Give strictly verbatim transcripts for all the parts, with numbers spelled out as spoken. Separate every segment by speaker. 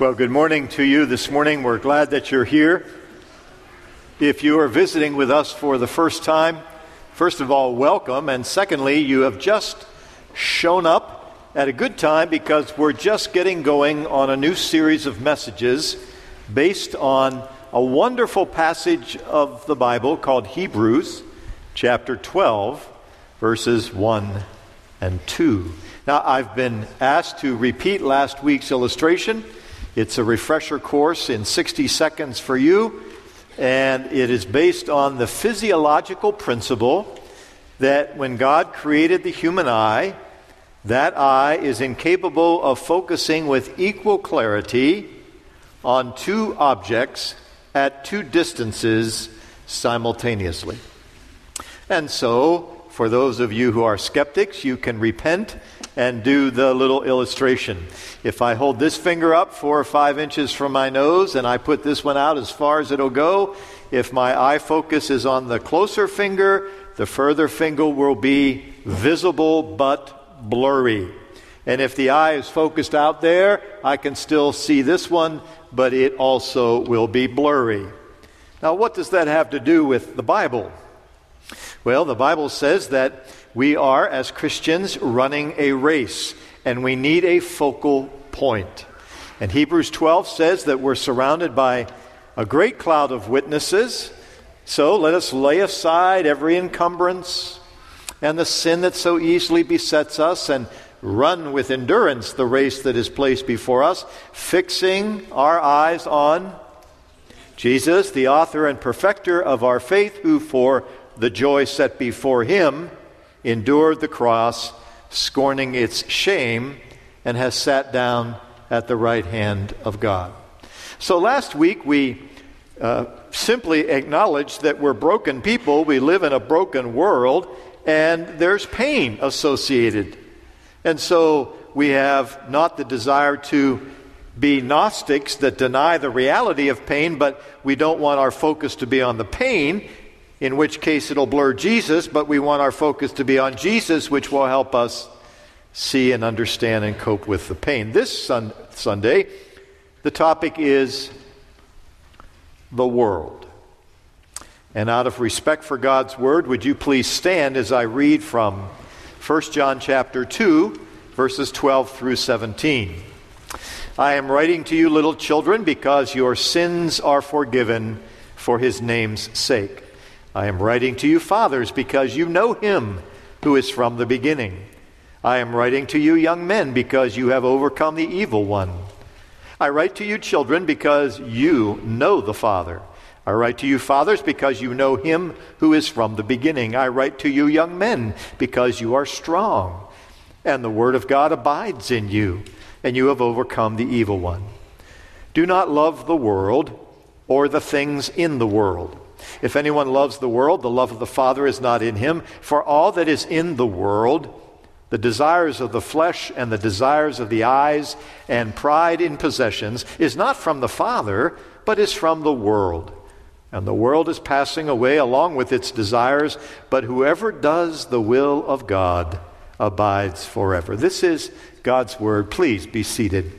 Speaker 1: Well, good morning to you this morning. We're glad that you're here. If you are visiting with us for the first time, first of all, welcome. And secondly, you have just shown up at a good time because we're just getting going on a new series of messages based on a wonderful passage of the Bible called Hebrews chapter twelve, verses one and two. Now, I've been asked to repeat last week's illustration. It's a refresher course in sixty seconds for you, and it is based on the physiological principle that when God created the human eye, that eye is incapable of focusing with equal clarity on two objects at two distances simultaneously. And so, for those of you who are skeptics, you can repent and do the little illustration. If I hold this finger up four or five inches from my nose and I put this one out as far as it'll go, if my eye focus is on the closer finger, the further finger will be visible but blurry. And if the eye is focused out there, I can still see this one, but it also will be blurry. Now, what does that have to do with the Bible? Well, the Bible says that we are, as Christians, running a race, and we need a focal point. And Hebrews twelve says that we're surrounded by a great cloud of witnesses, so let us lay aside every encumbrance and the sin that so easily besets us, and run with endurance the race that is placed before us, fixing our eyes on Jesus, the author and perfecter of our faith, who for the joy set before him endured the cross, scorning its shame, and has sat down at the right hand of God. So last week we uh, simply acknowledged that we're broken people, we live in a broken world, and there's pain associated. And so we have not the desire to be Gnostics that deny the reality of pain, but we don't want our focus to be on the pain, in which case it'll blur Jesus, but we want our focus to be on Jesus, which will help us see and understand and cope with the pain. This sun- Sunday, the topic is the world. And out of respect for God's Word, would you please stand as I read from First John chapter two, verses twelve through seventeen. I am writing to you, little children, because your sins are forgiven for his name's sake. I am writing to you, fathers, because you know him who is from the beginning. I am writing to you, young men, because you have overcome the evil one. I write to you, children, because you know the Father. I write to you, fathers, because you know him who is from the beginning. I write to you, young men, because you are strong, and the word of God abides in you, and you have overcome the evil one. Do not love the world or the things in the world. If anyone loves the world, the love of the Father is not in him. For all that is in the world, the desires of the flesh and the desires of the eyes and pride in possessions, is not from the Father, but is from the world. And the world is passing away along with its desires, but whoever does the will of God abides forever. This is God's word. Please be seated.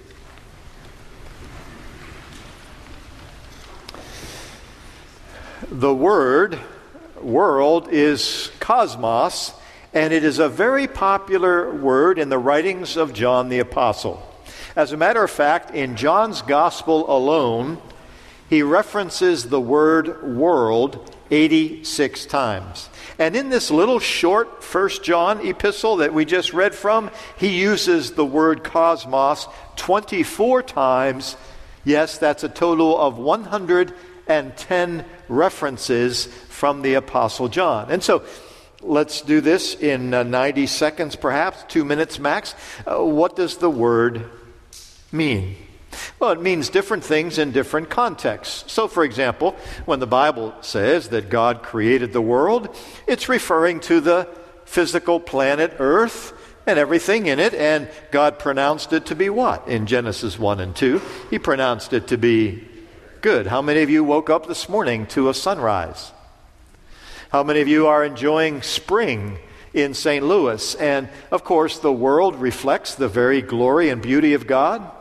Speaker 1: The word world is cosmos, and it is a very popular word in the writings of John the Apostle. As a matter of fact, in John's Gospel alone, he references the word world eighty-six times. And in this little short First John epistle that we just read from, he uses the word cosmos twenty-four times. Yes, that's a total of one hundred ten references from the Apostle John. And so let's do this in uh, ninety seconds, perhaps, two minutes max. Uh, what does the word mean? Well, it means different things in different contexts. So, for example, when the Bible says that God created the world, it's referring to the physical planet Earth and everything in it, and God pronounced it to be what? In Genesis one and two, he pronounced it to be good. How many of you woke up this morning to a sunrise? How many of you are enjoying spring in Saint Louis? And, of course, the world reflects the very glory and beauty of God.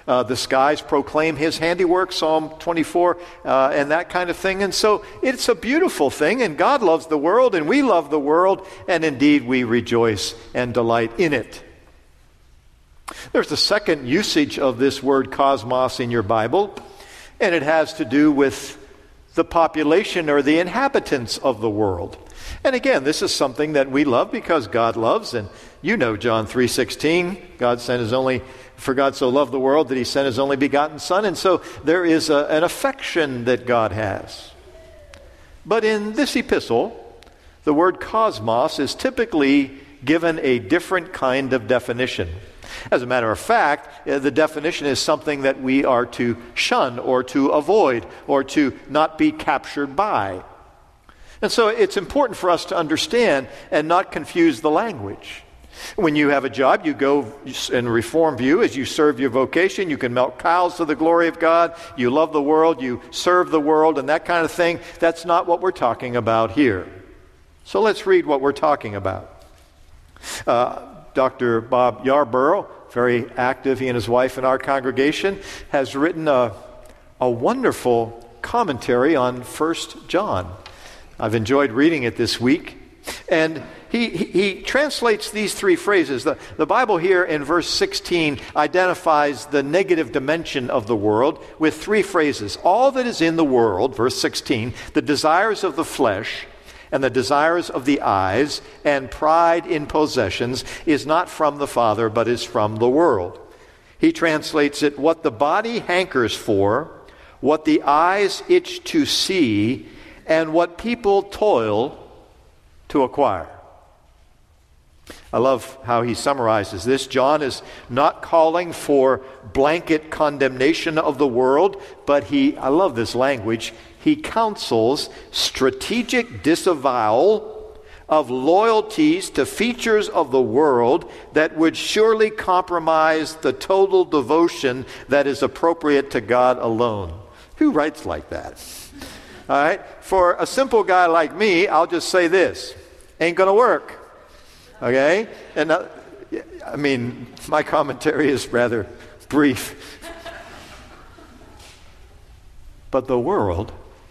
Speaker 1: Uh, the skies proclaim his handiwork, Psalm twenty-four, uh, and that kind of thing. And so it's a beautiful thing, and God loves the world, and we love the world, and indeed we rejoice and delight in it. There's a second usage of this word cosmos in your Bible, and it has to do with the population or the inhabitants of the world. And again, this is something that we love because God loves, and you know John three sixteen, God sent his only, for God so loved the world that he sent his only begotten Son, and so there is a, an affection that God has. But in this epistle, the word cosmos is typically given a different kind of definition. As a matter of fact, the definition is something that we are to shun or to avoid or to not be captured by. And so it's important for us to understand and not confuse the language. When you have a job, you go in Reform View as you serve your vocation. You can milk cows to the glory of God. You love the world. You serve the world and that kind of thing. That's not what we're talking about here. So let's read what we're talking about. Uh, Doctor Bob Yarborough, very active, he and his wife in our congregation, has written a, a wonderful commentary on First John. I've enjoyed reading it this week. And he, he, he translates these three phrases. The, the Bible here in verse sixteen identifies the negative dimension of the world with three phrases. All that is in the world, verse sixteen, the desires of the flesh, and the desires of the eyes, and pride in possessions, is not from the Father, but is from the world. He translates it, what the body hankers for, what the eyes itch to see, and what people toil to acquire. I love how he summarizes this. John is not calling for blanket condemnation of the world, but he, I love this language, he counsels strategic disavowal of loyalties to features of the world that would surely compromise the total devotion that is appropriate to God alone. Who writes like that? All right? For a simple guy like me, I'll just say this. Ain't going to work. Okay? And uh, I mean, my commentary is rather brief. But the world,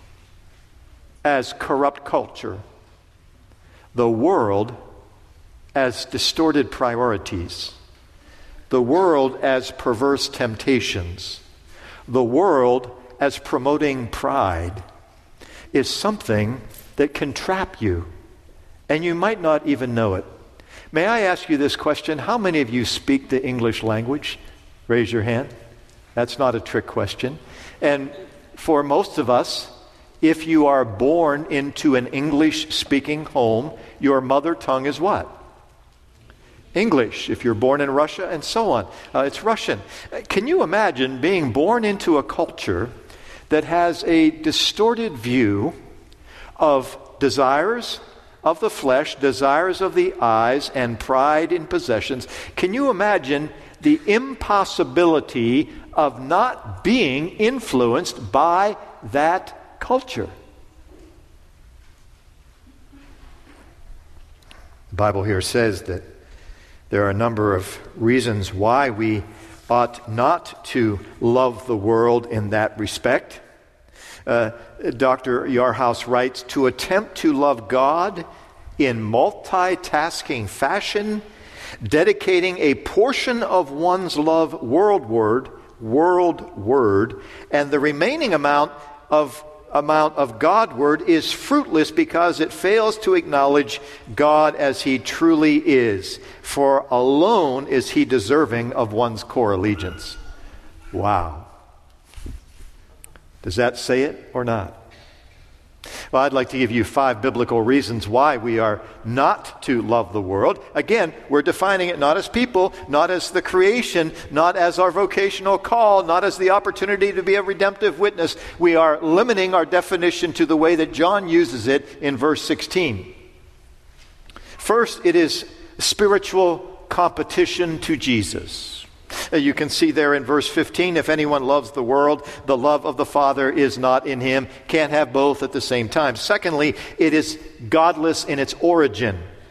Speaker 1: as corrupt culture, the world as distorted priorities, the world as perverse temptations, the world as promoting pride, is something that can trap you, and you might not even know it. May I ask you this question? How many of you speak the English language? Raise your hand. That's not a trick question. And for most of us, if you are born into an English-speaking home, your mother tongue is what? English. If you're born in Russia, and so on. Uh, it's Russian. Can you imagine being born into a culture that has a distorted view of desires of the flesh, desires of the eyes, and pride in possessions? Can you imagine the impossibility of not being influenced by that culture? The Bible here says that there are a number of reasons why we ought not to love the world in that respect. Uh, Doctor Yarhouse writes, to attempt to love God in multitasking fashion, dedicating a portion of one's love worldward, worldward, and the remaining amount of amount of Godward is fruitless because it fails to acknowledge God as he truly is, for alone is he deserving of one's core allegiance. Wow. Does that say it or not? Well, I'd like to give you five biblical reasons why we are not to love the world. Again, we're defining it not as people, not as the creation, not as our vocational call, not as the opportunity to be a redemptive witness. We are limiting our definition to the way that John uses it in verse sixteen. First, it is spiritual competition to Jesus. You can see there in verse fifteen, if anyone loves the world, the love of the Father is not in him. Can't have both at the same time. Secondly, it is godless in its origin.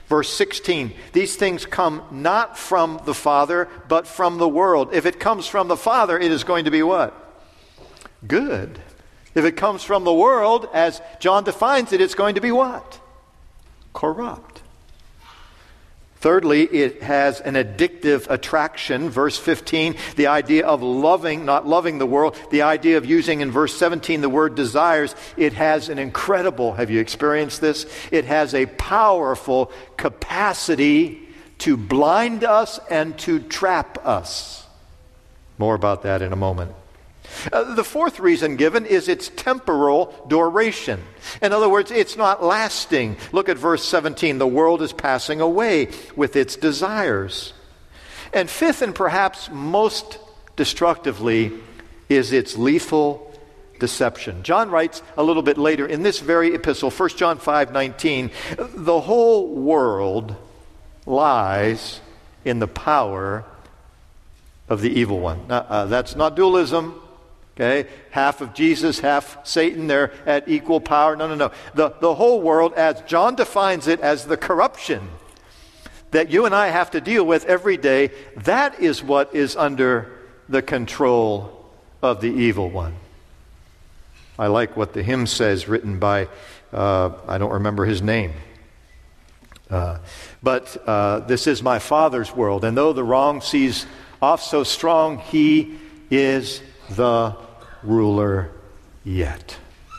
Speaker 1: Verse sixteen, these things come not from the Father, but from the world. If it comes from the Father, it is going to be what? Good. If it comes from the world, as John defines it, it's going to be what? Corrupt. Thirdly, it has an addictive attraction. Verse fifteen, the idea of loving, not loving the world, the idea of using in verse seventeen the word desires, it has an incredible, have you experienced this? It has a powerful capacity to blind us and to trap us. More about that in a moment. Uh, the fourth reason given is its temporal duration. In other words, it's not lasting. Look at verse seventeen. The world is passing away with its desires. And fifth, and perhaps most destructively, is its lethal deception. John writes a little bit later in this very epistle, First John five nineteen, the whole world lies in the power of the evil one. Now, uh, that's not dualism. Okay, half of Jesus, half Satan, they're at equal power. No, no, no. The, the whole world, as John defines it, as the corruption that you and I have to deal with every day, that is what is under the control of the evil one. I like what the hymn says, written by, uh, I don't remember his name. Uh, but uh, this is my Father's world, and though the wrong sees off so strong, he is the ruler yet.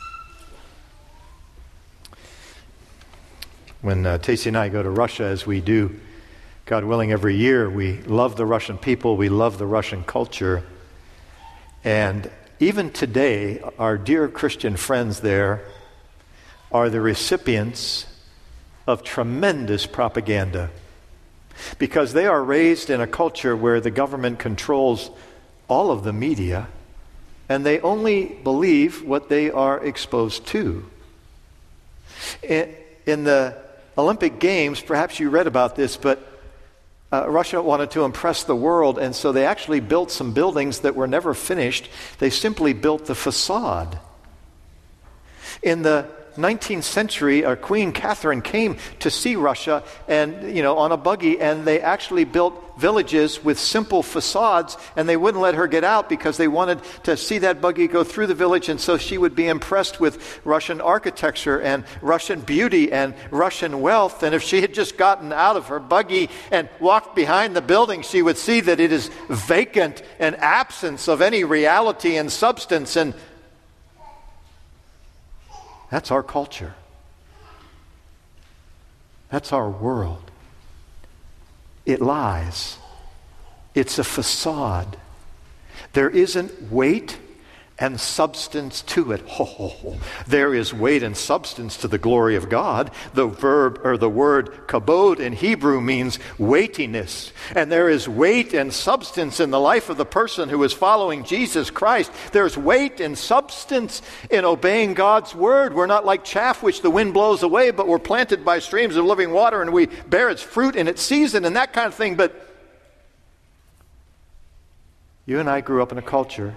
Speaker 1: When uh, Tacey and I go to Russia, as we do, God willing, every year, we love the Russian people, we love the Russian culture. And even today, our dear Christian friends there are the recipients of tremendous propaganda, because they are raised in a culture where the government controls all of the media, and they only believe what they are exposed to. In, in the Olympic Games, perhaps you read about this, but uh, Russia wanted to impress the world, and so they actually built some buildings that were never finished. They simply built the facade. In the nineteenth century, uh, Queen Catherine came to see Russia, and you know, on a buggy, and they actually built villages with simple facades, and they wouldn't let her get out because they wanted to see that buggy go through the village, and so she would be impressed with Russian architecture and Russian beauty and Russian wealth. And if she had just gotten out of her buggy and walked behind the building, she would see that it is vacant and absence of any reality and substance. And that's our culture. That's our world. It lies. It's a facade. There isn't weight and substance to it. Ho, ho, ho. There is weight and substance to the glory of God. The verb or the word kabod in Hebrew means weightiness. And there is weight and substance in the life of the person who is following Jesus Christ. There's weight and substance in obeying God's word. We're not like chaff which the wind blows away, but we're planted by streams of living water, and we bear its fruit in its season and that kind of thing. But you and I grew up in a culture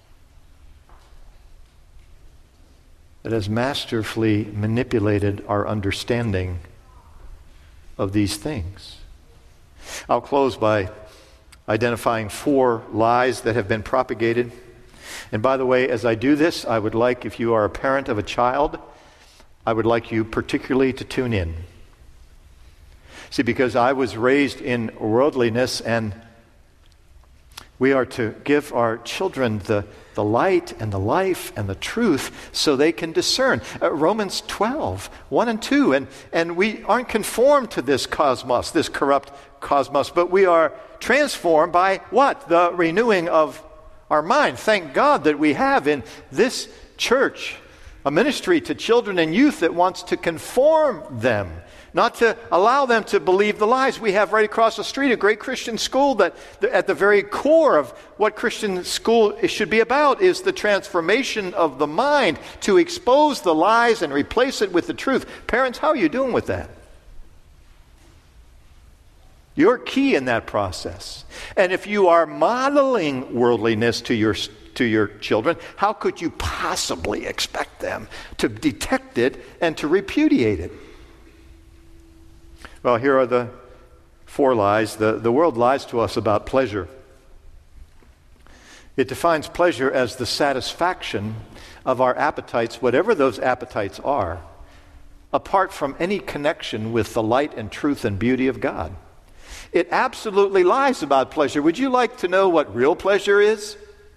Speaker 1: that has masterfully manipulated our understanding of these things. I'll close by identifying four lies that have been propagated. And by the way, as I do this, I would like, if you are a parent of a child, I would like you particularly to tune in. See, because I was raised in worldliness, and we are to give our children the, the light and the life and the truth so they can discern. Uh, Romans twelve, one and two. And, and we aren't conformed to this cosmos, this corrupt cosmos, but we are transformed by what? The renewing of our mind. Thank God that we have in this church a ministry to children and youth that wants to conform them, not to allow them to believe the lies. We have right across the street a great Christian school that at the very core of what Christian school should be about is the transformation of the mind to expose the lies and replace it with the truth. Parents, how are you doing with that? You're key in that process. And if you are modeling worldliness to your to your children, how could you possibly expect them to detect it and to repudiate it? Well, here are the four lies. The, the world lies to us about pleasure. It defines pleasure as the satisfaction of our appetites, whatever those appetites are, apart from any connection with the light and truth and beauty of God. It absolutely lies about pleasure. Would you like to know what real pleasure is?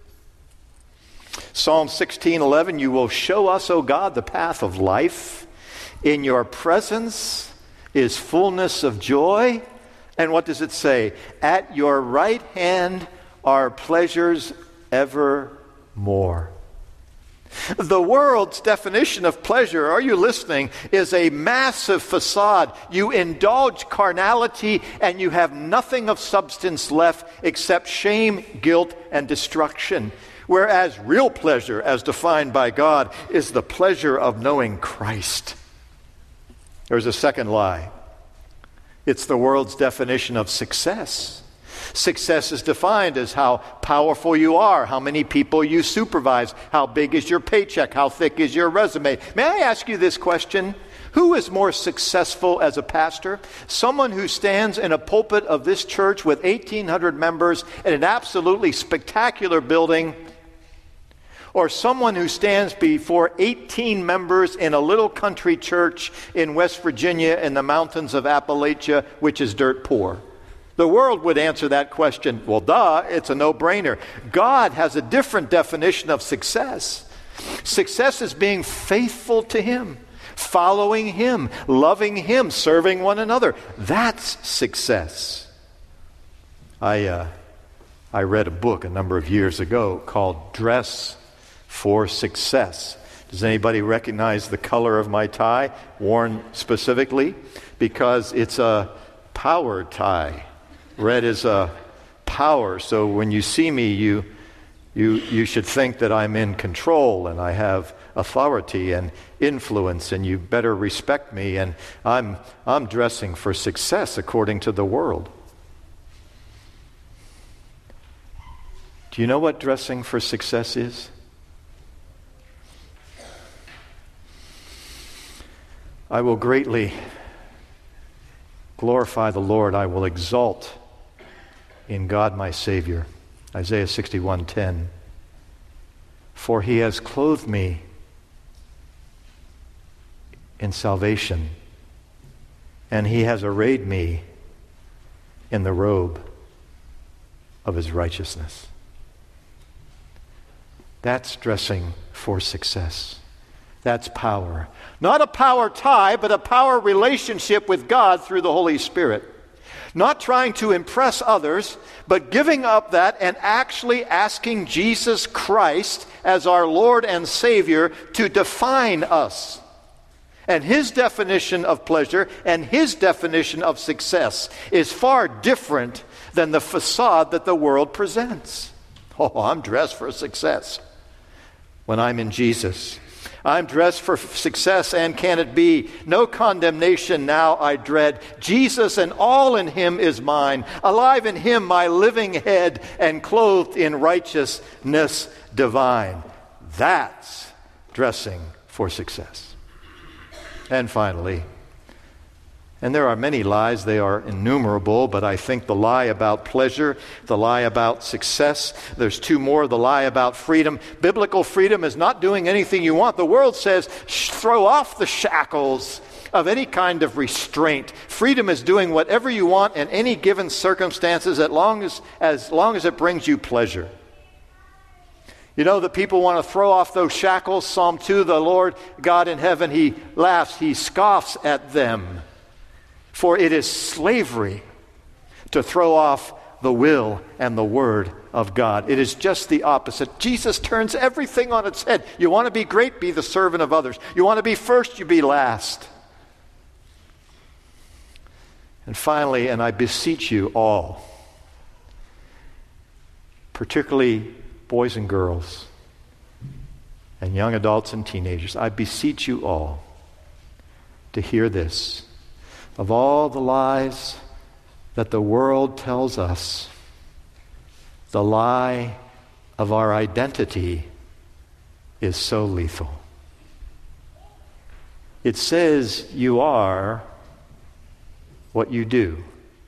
Speaker 1: Psalm sixteen eleven, you will show us, O God, the path of life. In your presence is fullness of joy. And what does it say? At your right hand are pleasures evermore. The world's definition of pleasure, are you listening, is a massive facade. You indulge carnality and you have nothing of substance left except shame, guilt, and destruction. Whereas real pleasure, as defined by God, is the pleasure of knowing Christ. There's a second lie. It's the world's definition of success. Success is defined as how powerful you are, how many people you supervise, how big is your paycheck, how thick is your resume. May I ask you this question? Who is more successful as a pastor? Someone who stands in a pulpit of this church with eighteen hundred members in an absolutely spectacular building, or someone who stands before eighteen members in a little country church in West Virginia in the mountains of Appalachia, which is dirt poor? The world would answer that question, well, duh, it's a no-brainer. God has a different definition of success. Success is being faithful to Him, following Him, loving Him, serving one another. That's success. I, uh, I read a book a number of years ago called Dress for Success. Does anybody recognize the color of my tie, worn specifically? Because it's a power tie. Red is a power, so when you see me, you, you, you should think that I'm in control and I have authority and influence, and you better respect me, and I'm, I'm dressing for success according to the world. Do you know what dressing for success is? I will greatly glorify the Lord. I will exalt in God my Savior. Isaiah sixty-one ten. For He has clothed me in salvation, and He has arrayed me in the robe of His righteousness. That's dressing for success. That's power. Not a power tie, but a power relationship with God through the Holy Spirit. Not trying to impress others, but giving up that and actually asking Jesus Christ as our Lord and Savior to define us. And His definition of pleasure and His definition of success is far different than the facade that the world presents. Oh, I'm dressed for success when I'm in Jesus. I'm dressed for success, and can it be? No condemnation now I dread. Jesus and all in Him is mine. Alive in Him my living head, and clothed in righteousness divine. That's dressing for success. And finally, and there are many lies, they are innumerable, but I think the lie about pleasure, the lie about success, there's two more, the lie about freedom. Biblical freedom is not doing anything you want. The world says, throw off the shackles of any kind of restraint. Freedom is doing whatever you want in any given circumstances as long as, as long as it brings you pleasure. You know that people want to throw off those shackles. Psalm two, the Lord God in heaven, He laughs, He scoffs at them. For it is slavery to throw off the will and the word of God. It is just the opposite. Jesus turns everything on its head. You want to be great, be the servant of others. You want to be first, you be last. And finally, and I beseech you all, particularly boys and girls, and young adults and teenagers, I beseech you all to hear this. Of all the lies that the world tells us, the lie of our identity is so lethal. It says you are what you do.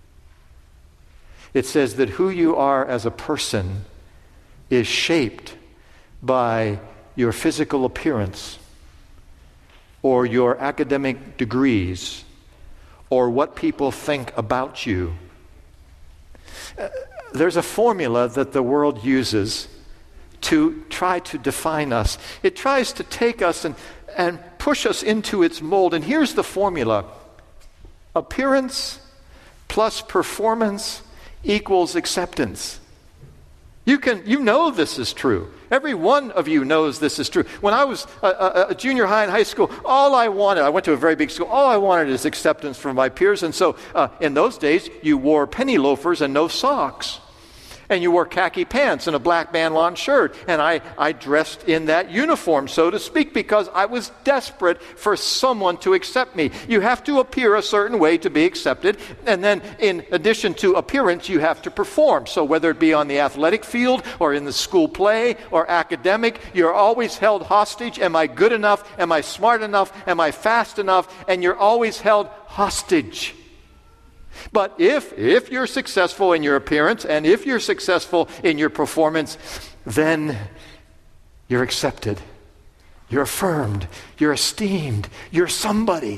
Speaker 1: It says that who you are as a person is shaped by your physical appearance or your academic degrees or what people think about you. Uh, there's a formula that the world uses to try to define us. It tries to take us and, and push us into its mold. And here's the formula. Appearance plus performance equals acceptance. You can, you know this is true. Every one of you knows this is true. When I was a, a, a junior high and high school, all I wanted, I went to a very big school, all I wanted is acceptance from my peers. And so uh, in those days, you wore penny loafers and no socks. And you wore khaki pants and a black band lawn shirt. And I, I dressed in that uniform, so to speak, because I was desperate for someone to accept me. You have to appear a certain way to be accepted. And then in addition to appearance, you have to perform. So whether it be on the athletic field or in the school play or academic, you're always held hostage. Am I good enough? Am I smart enough? Am I fast enough? And you're always held hostage. But if, if you're successful in your appearance and if you're successful in your performance, then you're accepted, you're affirmed, you're esteemed, you're somebody.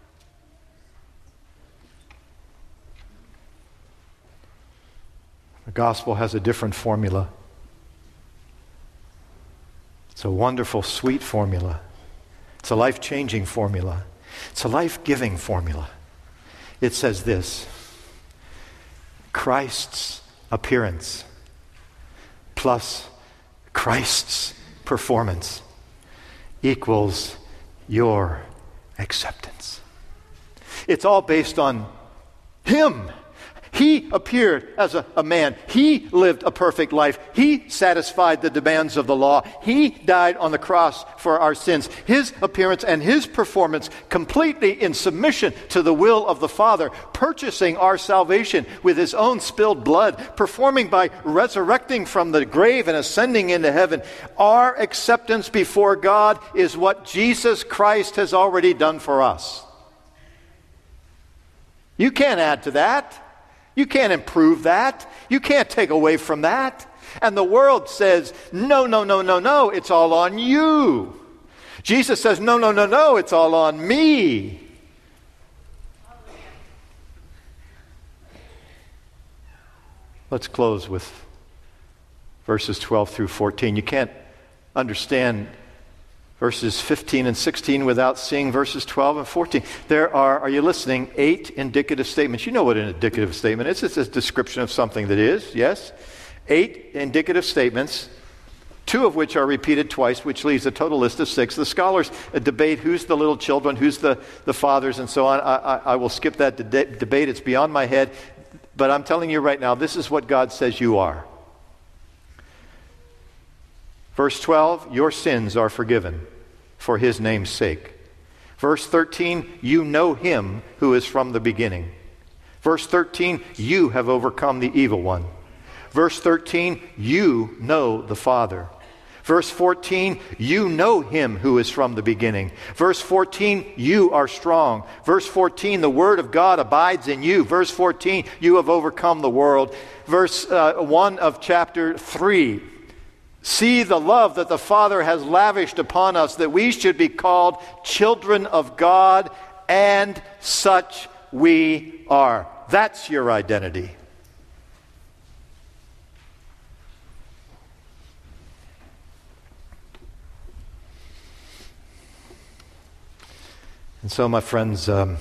Speaker 1: The gospel has a different formula. It's a wonderful, sweet formula. It's a life-changing formula. It's a life-giving formula. It says this: Christ's appearance plus Christ's performance equals your acceptance. It's all based on Him. He appeared as a, a man. He lived a perfect life. He satisfied the demands of the law. He died on the cross for our sins. His appearance and His performance completely in submission to the will of the Father, purchasing our salvation with His own spilled blood, performing by resurrecting from the grave and ascending into heaven. Our acceptance before God is what Jesus Christ has already done for us. You can't add to that. You can't improve that. You can't take away from that. And the world says, no, no, no, no, no, it's all on you. Jesus says, no, no, no, no, it's all on me. Let's close with verses twelve through fourteen. You can't understand verses fifteen and sixteen without seeing verses twelve and fourteen. There are, are you listening, eight indicative statements. You know what an indicative statement is. It's a description of something that is, yes? Eight indicative statements, two of which are repeated twice, which leaves a total list of six. The scholars debate who's the little children, who's the, the fathers, and so on. I, I, I will skip that de- debate. It's beyond my head. But I'm telling you right now, this is what God says you are. Verse twelve, your sins are forgiven for His name's sake. Verse thirteen, you know Him who is from the beginning. Verse thirteen, you have overcome the evil one. Verse thirteen, you know the Father. Verse fourteen, you know Him who is from the beginning. Verse fourteen, you are strong. Verse fourteen, the Word of God abides in you. Verse fourteen, you have overcome the world. Verse uh, one of chapter three, see the love that the Father has lavished upon us, that we should be called children of God, and such we are. That's your identity. And so, my friends, um,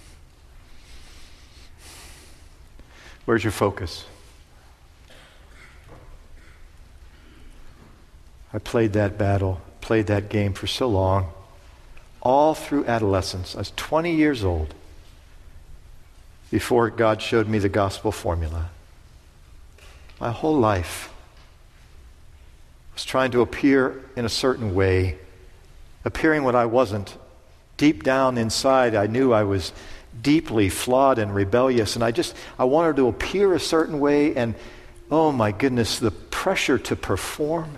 Speaker 1: where's your focus? I played that battle, played that game for so long, all through adolescence. I was twenty years old before God showed me the gospel formula. My whole life I was trying to appear in a certain way, appearing what I wasn't. Deep down inside, I knew I was deeply flawed and rebellious, and I just, I wanted to appear a certain way, and oh my goodness, the pressure to perform,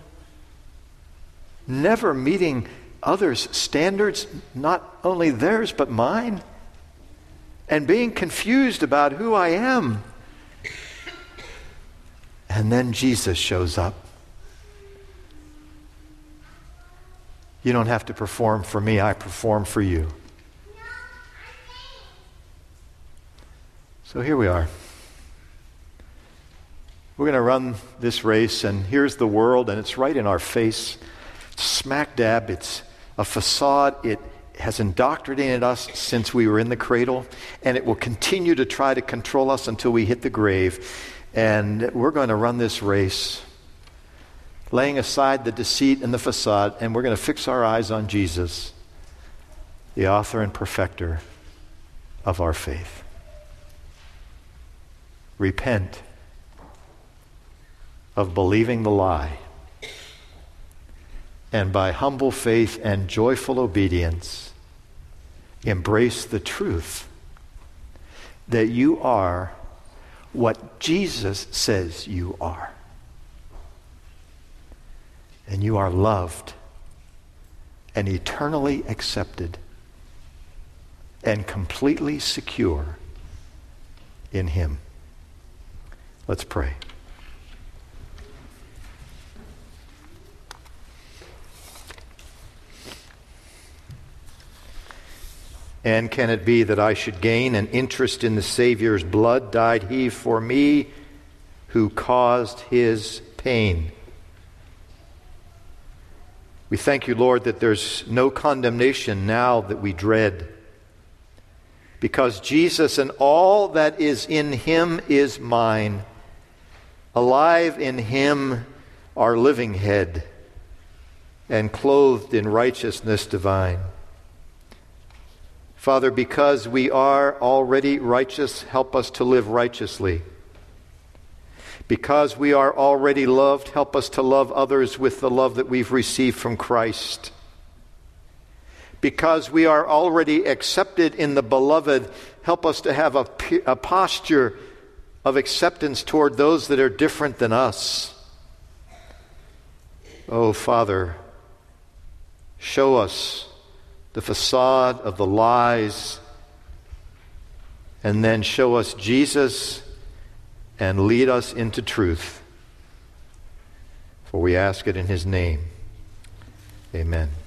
Speaker 1: never meeting others' standards, not only theirs but mine. and being confused about who I am. And then Jesus shows up. You don't have to perform for me, I perform for you. So here we are. We're going to run this race, and here's the world, and it's right in our face. It's smack dab. It's a facade. It has indoctrinated us since we were in the cradle, and it will continue to try to control us until we hit the grave. And we're going to run this race, laying aside the deceit and the facade, and we're going to fix our eyes on Jesus, the author and perfecter of our faith. Repent of believing the lie, and by humble faith and joyful obedience, embrace the truth that you are what Jesus says you are. And you are loved and eternally accepted and completely secure in Him. Let's pray. And can it be that I should gain an interest in the Savior's blood? Died He for me who caused His pain. We thank you, Lord, that there's no condemnation now that we dread, because Jesus and all that is in Him is mine. Alive in Him, our living head, and clothed in righteousness divine. Father, because we are already righteous, help us to live righteously. Because we are already loved, help us to love others with the love that we've received from Christ. Because we are already accepted in the Beloved, help us to have a, a posture of acceptance toward those that are different than us. Oh, Father, show us the facade of the lies, and then show us Jesus and lead us into truth. For we ask it in His name. Amen.